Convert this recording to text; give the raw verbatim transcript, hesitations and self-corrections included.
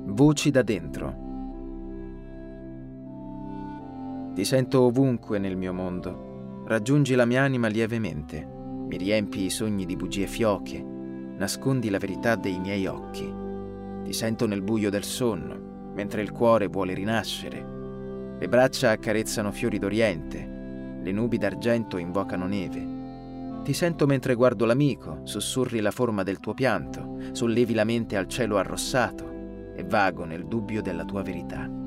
Voci da dentro. Ti sento ovunque nel mio mondo. Raggiungi la mia anima lievemente. Mi riempi i sogni di bugie fioche. Nascondi la verità dei miei occhi. Ti sento nel buio del sonno, mentre il cuore vuole rinascere. Le braccia accarezzano fiori d'Oriente. Le nubi d'argento invocano neve. Ti sento mentre guardo l'amico, sussurri la forma del tuo pianto, sollevi la mente al cielo arrossato e vago nel dubbio della tua verità.